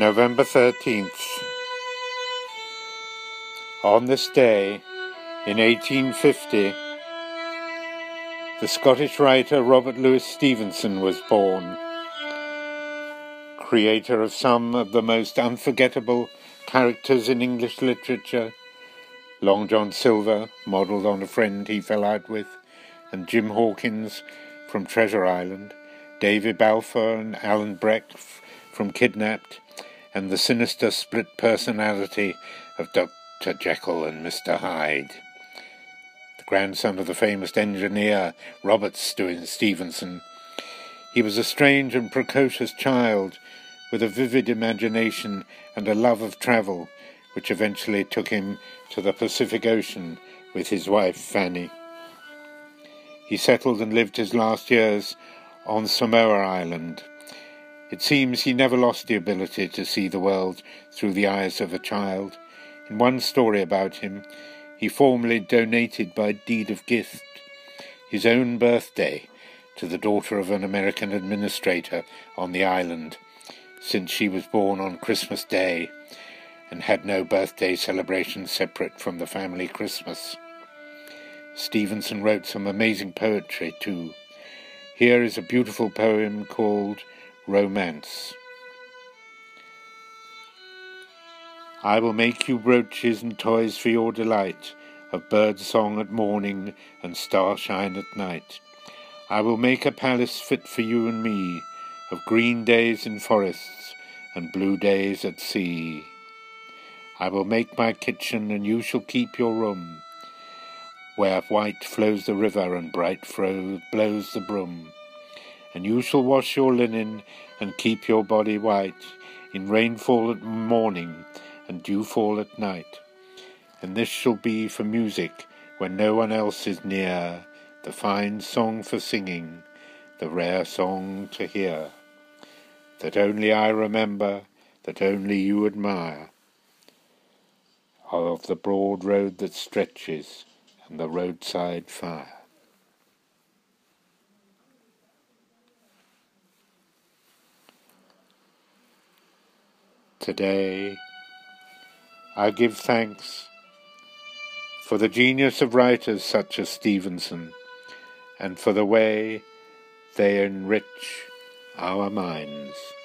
November 13th. On this day, in 1850, the Scottish writer Robert Louis Stevenson was born, creator of some of the most unforgettable characters in English literature: Long John Silver, modelled on a friend he fell out with, and Jim Hawkins from Treasure Island, David Balfour and Alan Breck from Kidnapped, and the sinister split personality of Dr. Jekyll and Mr. Hyde. The grandson of the famous engineer Robert Stevenson, he was a strange and precocious child with a vivid imagination and a love of travel, which eventually took him to the Pacific Ocean with his wife Fanny. He settled and lived his last years on Samoa Island. It seems he never lost the ability to see the world through the eyes of a child. In one story about him, he formally donated by deed of gift his own birthday to the daughter of an American administrator on the island, since she was born on Christmas Day and had no birthday celebration separate from the family Christmas. Stevenson wrote some amazing poetry too. Here is a beautiful poem called Romance. I will make you brooches and toys for your delight, of bird song at morning and starshine at night. I will make a palace fit for you and me, of green days in forests and blue days at sea. I will make my kitchen and you shall keep your room, where white flows the river and bright blows the broom. And you shall wash your linen and keep your body white, in rainfall at morning and dewfall at night. And this shall be for music when no one else is near, the fine song for singing, the rare song to hear, that only I remember, that only you admire, of the broad road that stretches and the roadside fire. Today, I give thanks for the genius of writers such as Stevenson, and for the way they enrich our minds.